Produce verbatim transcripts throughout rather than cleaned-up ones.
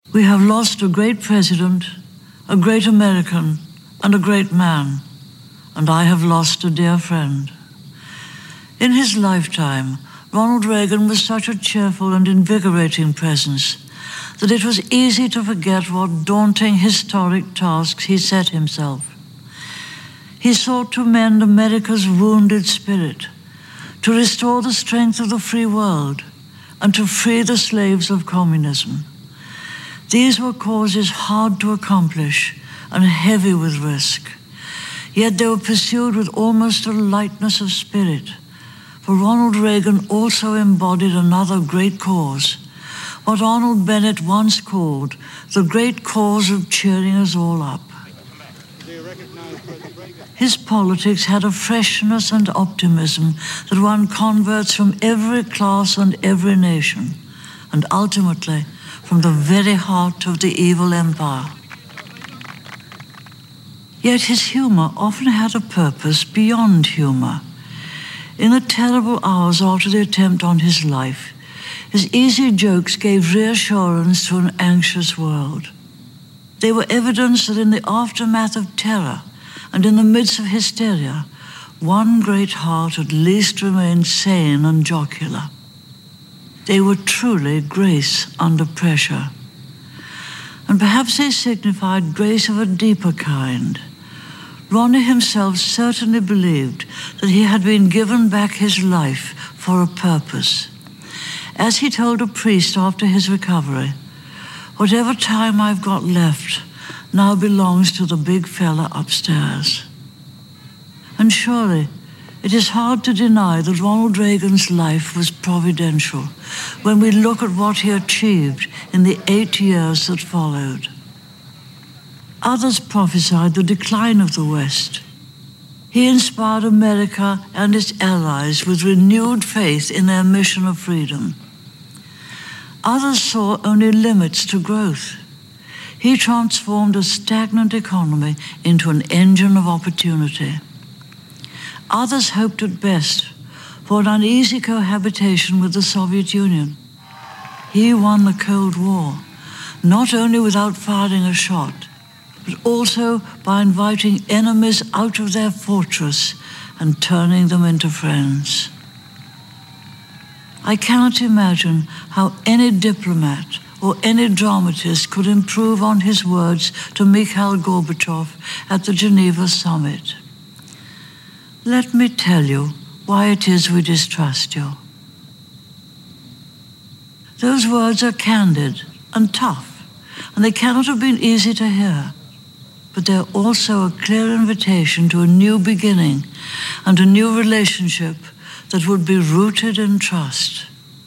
We have lost a great president, a great American, and a great man, and I have lost a dear friend. In his lifetime, Ronald Reagan was such a cheerful and invigorating presence that it was easy to forget what daunting historic tasks he set himself. He sought to mend America's wounded spirit, to restore the strength of the free world, and to free the slaves of communism. These were causes hard to accomplish and heavy with risk, yet they were pursued with almost a lightness of spirit, for Ronald Reagan also embodied another great cause, what Arnold Bennett once called the great cause of cheering us all up. His politics had a freshness and optimism that won converts from every class and every nation, and ultimately from the very heart of the evil empire. Yet his humor often had a purpose beyond humor. In the terrible hours after the attempt on his life, his easy jokes gave reassurance to an anxious world. They were evidence that in the aftermath of terror and in the midst of hysteria, one great heart at least remained sane and jocular. They were truly grace under pressure. And perhaps they signified grace of a deeper kind. Ronnie himself certainly believed that he had been given back his life for a purpose. As he told a priest after his recovery, "Whatever time I've got left now belongs to the big fella upstairs." And surely, it is hard to deny that Ronald Reagan's life was providential when we look at what he achieved in the eight years that followed. Others prophesied the decline of the West. He inspired America and its allies with renewed faith in their mission of freedom. Others saw only limits to growth. He transformed a stagnant economy into an engine of opportunity. Others hoped at best for an uneasy cohabitation with the Soviet Union. He won the Cold War, not only without firing a shot, but also by inviting enemies out of their fortress and turning them into friends. I cannot imagine how any diplomat or any dramatist could improve on his words to Mikhail Gorbachev at the Geneva summit. Let me tell you why it is we distrust you. Those words are candid and tough, and they cannot have been easy to hear, but they're also a clear invitation to a new beginning and a new relationship that would be rooted in trust.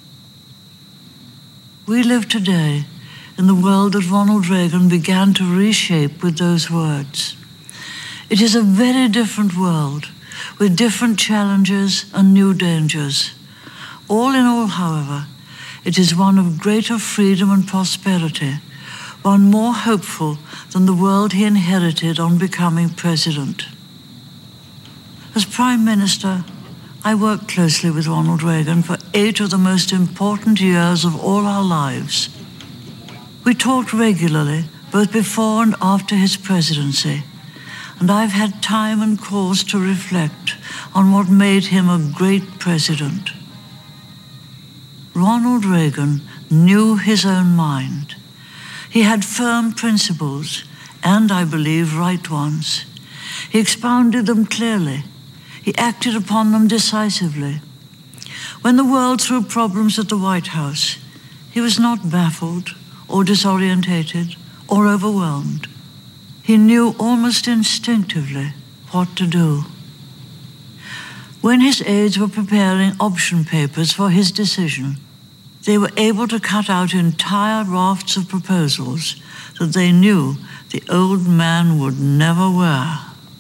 We live today in the world that Ronald Reagan began to reshape with those words. It is a very different world, with different challenges and new dangers. All in all, however, it is one of greater freedom and prosperity, one more hopeful than the world he inherited on becoming president. As Prime Minister, I worked closely with Ronald Reagan for eight of the most important years of all our lives. We talked regularly, both before and after his presidency, and I've had time and cause to reflect on what made him a great president. Ronald Reagan knew his own mind. He had firm principles, and I believe right ones. He expounded them clearly. He acted upon them decisively. When the world threw problems at the White House, he was not baffled or disorientated or overwhelmed. He knew almost instinctively what to do. When his aides were preparing option papers for his decision, they were able to cut out entire rafts of proposals that they knew the old man would never wear.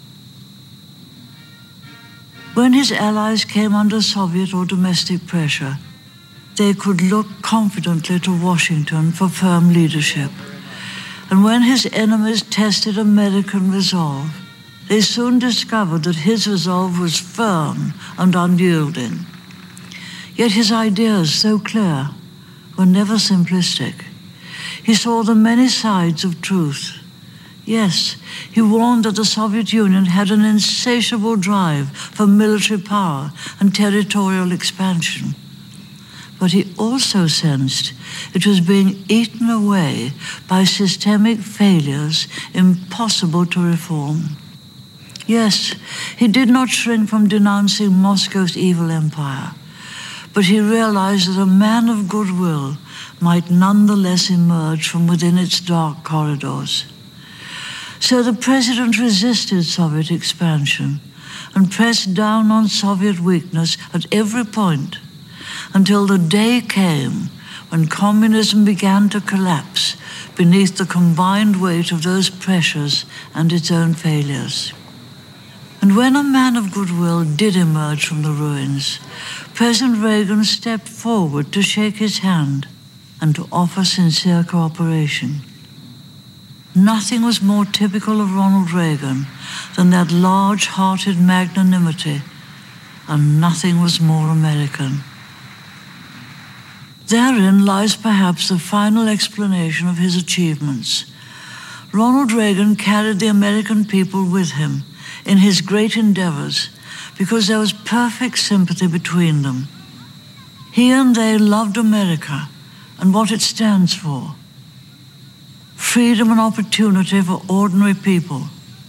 When his allies came under Soviet or domestic pressure, they could look confidently to Washington for firm leadership. And when his enemies tested American resolve, they soon discovered that his resolve was firm and unyielding. Yet his ideas, so clear, were never simplistic. He saw the many sides of truth. Yes, he warned that the Soviet Union had an insatiable drive for military power and territorial expansion. But he also sensed it was being eaten away by systemic failures impossible to reform. Yes, he did not shrink from denouncing Moscow's evil empire, but he realized that a man of goodwill might nonetheless emerge from within its dark corridors. So the president resisted Soviet expansion and pressed down on Soviet weakness at every point until the day came when communism began to collapse beneath the combined weight of those pressures and its own failures. And when a man of goodwill did emerge from the ruins, President Reagan stepped forward to shake his hand and to offer sincere cooperation. Nothing was more typical of Ronald Reagan than that large-hearted magnanimity, and nothing was more American. Therein lies perhaps the final explanation of his achievements. Ronald Reagan carried the American people with him in his great endeavors because there was perfect sympathy between them. He and they loved America and what it stands for. Freedom and opportunity for ordinary people.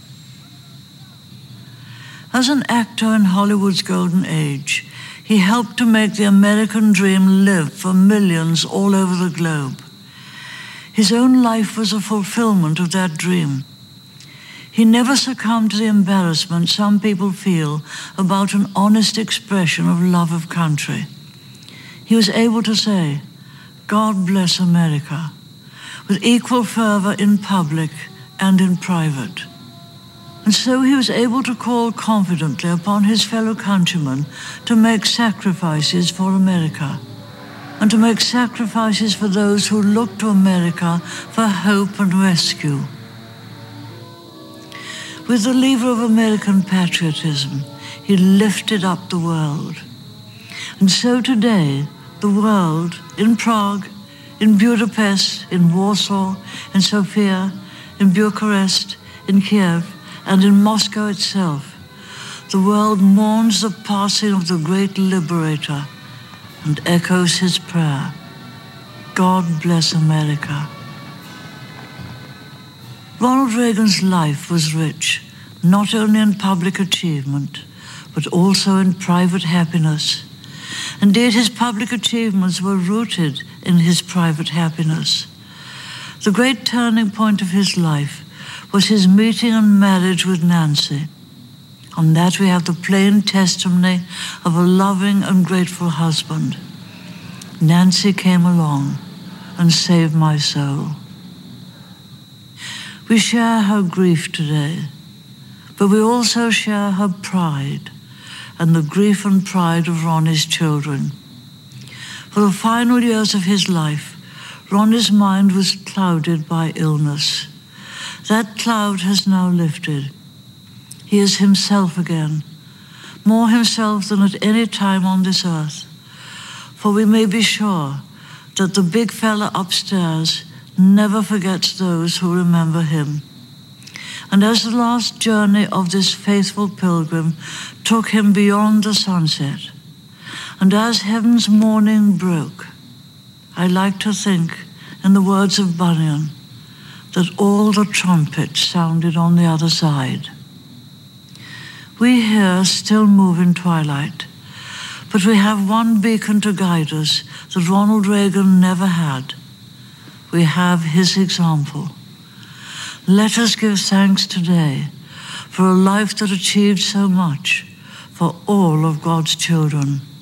As an actor in Hollywood's golden age, he helped to make the American dream live for millions all over the globe. His own life was a fulfillment of that dream. He never succumbed to the embarrassment some people feel about an honest expression of love of country. He was able to say, "God bless America," with equal fervor in public and in private. And so he was able to call confidently upon his fellow countrymen to make sacrifices for America, and to make sacrifices for those who look to America for hope and rescue. With the lever of American patriotism, he lifted up the world. And so today, the world, in Prague, in Budapest, in Warsaw, in Sofia, in Bucharest, in Kiev, and in Moscow itself, the world mourns the passing of the great liberator and echoes his prayer, "God bless America." Ronald Reagan's life was rich, not only in public achievement, but also in private happiness. Indeed, his public achievements were rooted in his private happiness. The great turning point of his life was his meeting and marriage with Nancy. On that we have the plain testimony of a loving and grateful husband. Nancy came along and saved my soul. We share her grief today, but we also share her pride and the grief and pride of Ronnie's children. For the final years of his life, Ronnie's mind was clouded by illness. That cloud has now lifted. He is himself again, more himself than at any time on this earth. For we may be sure that the big fella upstairs never forgets those who remember him. And as the last journey of this faithful pilgrim took him beyond the sunset, and as heaven's morning broke, I like to think, in the words of Bunyan, that all the trumpets sounded on the other side. We here still move in twilight, but we have one beacon to guide us that Ronald Reagan never had. We have his example. Let us give thanks today for a life that achieved so much for all of God's children.